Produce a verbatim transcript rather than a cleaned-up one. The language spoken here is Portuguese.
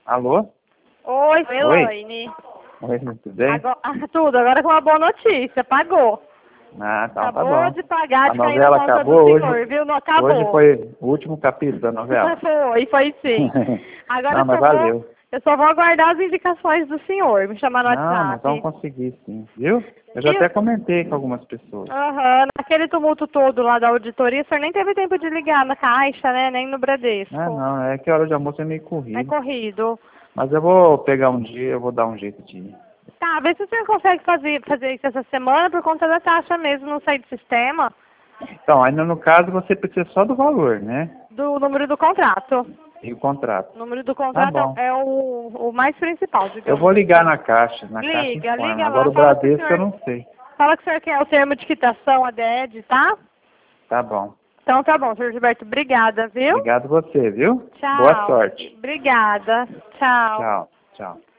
Alô? Oi, Oi. Elaine. Oi, tudo bem? Agora, ah, tudo, agora com uma boa notícia, pagou. Ah, então tá Acabou bom. de pagar, A de cair na novela conta acabou do senhor, hoje? viu? Não acabou. Hoje foi o último capítulo da novela. Foi, foi sim. Agora Não, eu mas só vou, valeu. eu só vou aguardar as indicações do senhor, me chamar no Não, nós WhatsApp. vamos conseguir sim, viu? Eu já E- até comentei com algumas pessoas. Aham, naquele tumulto todo lá da auditoria, o senhor nem teve tempo de ligar na Caixa, né? Nem no Bradesco. Ah, não, é que a hora de almoço é meio É corrido. corrido. Mas eu vou pegar um dia, eu vou dar um jeito de ir. Tá, vê se o senhor consegue fazer, fazer isso essa semana por conta da taxa mesmo, não sair do sistema, Então, ainda no caso você precisa só do valor, né? do número do contrato. E o contrato. O número do Tá contrato bom. é o, o mais principal, digamos. Eu vou ligar na caixa, na caixa Liga, informa. liga Agora lá, o fala que o Bradesco eu senhor, não sei. fala que o senhor quer o termo de quitação, a D E D, tá? Tá bom. Então tá bom, senhor Gilberto, obrigada, viu? Obrigado você, viu? Tchau. Boa sorte. Obrigada. Tchau. Tchau, tchau.